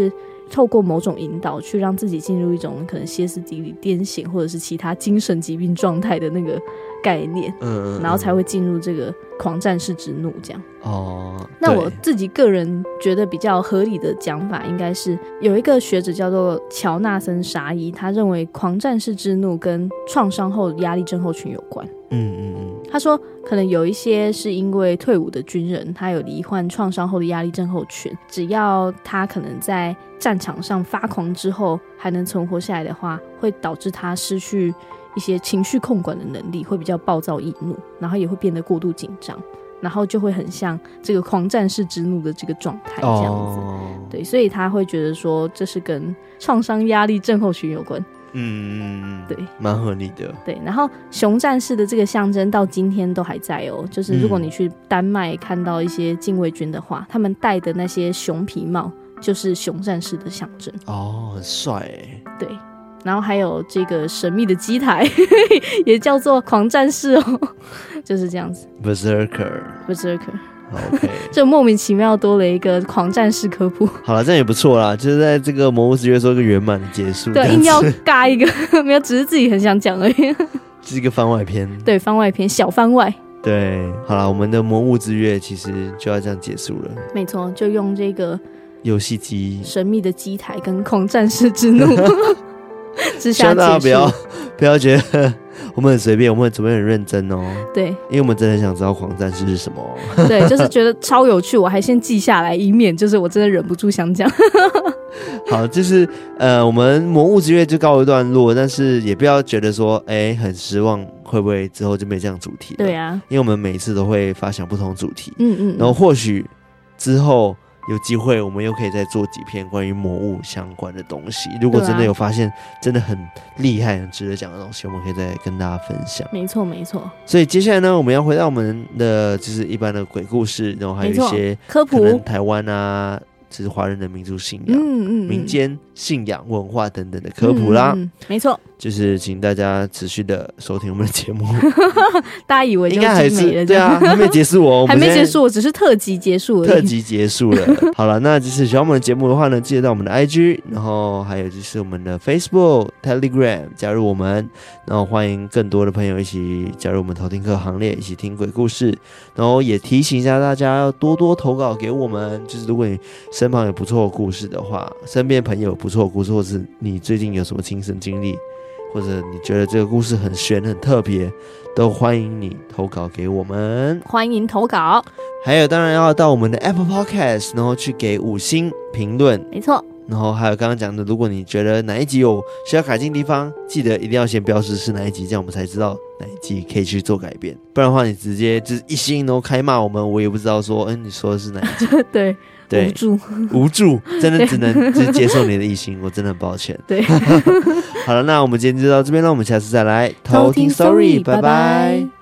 透过某种引导去让自己进入一种可能歇斯底里、癫痫或者是其他精神疾病状态的那个概念，嗯，然后才会进入这个狂战士之怒这样。哦，那我自己个人觉得比较合理的讲法应该是有一个学者叫做乔纳森沙伊，他认为狂战士之怒跟创伤后压力症候群有关。嗯嗯嗯，他说可能有一些是因为退伍的军人他有罹患创伤后的压力症候群，只要他可能在战场上发狂之后还能存活下来的话，会导致他失去一些情绪控管的能力，会比较暴躁易怒，然后也会变得过度紧张，然后就会很像这个狂战士之怒的这个状态这样子、哦、对，所以他会觉得说这是跟创伤压力症候群有关。嗯，对，
蛮合理的。
对，然后熊战士的这个象征到今天都还在哦，就是如果你去丹麦看到一些禁卫军的话、嗯、他们戴的那些熊皮帽就是熊战士的象征。
哦，很帅耶。
对，然后还有这个神秘的机台也叫做狂战士哦，就是这样子。
Berserker
Berserker
OK
就莫名其妙多了一个狂战士科普。
好了，这样也不错啦，就是在这个魔物之约做一个圆满的结束。
对，硬要尬一个没有，只是自己很想讲而已。
是一个番外篇。
对，番外篇，小番外。
对，好啦，我们的魔物之约其实就要这样结束了。
没错，就用这个
游戏机
神秘的机台跟狂战士之怒之下结束。希望大
家不要不要觉得我们很随便，我们很准备很认真哦。
对，
因为我们真的很想知道狂战士是什么、哦。
对，就是觉得超有趣，我还先记下来，以免就是我真的忍不住想讲。
好，就是呃，我们魔物之约就告一段落，但是也不要觉得说，哎，很失望，会不会之后就没这样主题了？
对啊，
因为我们每一次都会发想不同主题，
嗯 嗯, 嗯，
然后或许之后有机会我们又可以再做几篇关于魔物相关的东西，如果真的有发现真的很厉害很值得讲的东西，我们可以再跟大家分享。
没错没错。
所以接下来呢，我们要回到我们的就是一般的鬼故事，然后还有一些
科普，
可能台湾啊就是华人的民族信仰、嗯嗯嗯、民间信仰文化等等的科普啦。嗯嗯嗯，没错，就是请大家持续的收听我们的节目。
大家以为就精美了，
对啊，还没结束哦，
还没结束，只是特辑结束而已。
特辑结束了。好了，那就是喜欢我们的节目的话呢，记得到我们的 I G， 然后还有就是我们的 Facebook、Telegram 加入我们，然后欢迎更多的朋友一起加入我们偷听客行列，一起听鬼故事。然后也提醒一下大家要多多投稿给我们，就是如果你身旁有不错的故事的话，身边朋友有不错的故事，或是你最近有什么亲身经历，或者你觉得这个故事很玄很特别，都欢迎你投稿给我们。
欢迎投稿。
还有当然要到我们的 Apple Podcast， 然后去给五星评论。
没错。
然后还有刚刚讲的，如果你觉得哪一集有需要改进的地方，记得一定要先标示是哪一集，这样我们才知道哪一集可以去做改变。不然的话你直接就是一星然后开骂我们，我也不知道说嗯你说的是哪一集。
对对，无助
无助，真的只能只接受你的一星，我真的很抱歉。
对。
好了，那我们今天就到这边了，我们下次再来偷听 story， 拜拜。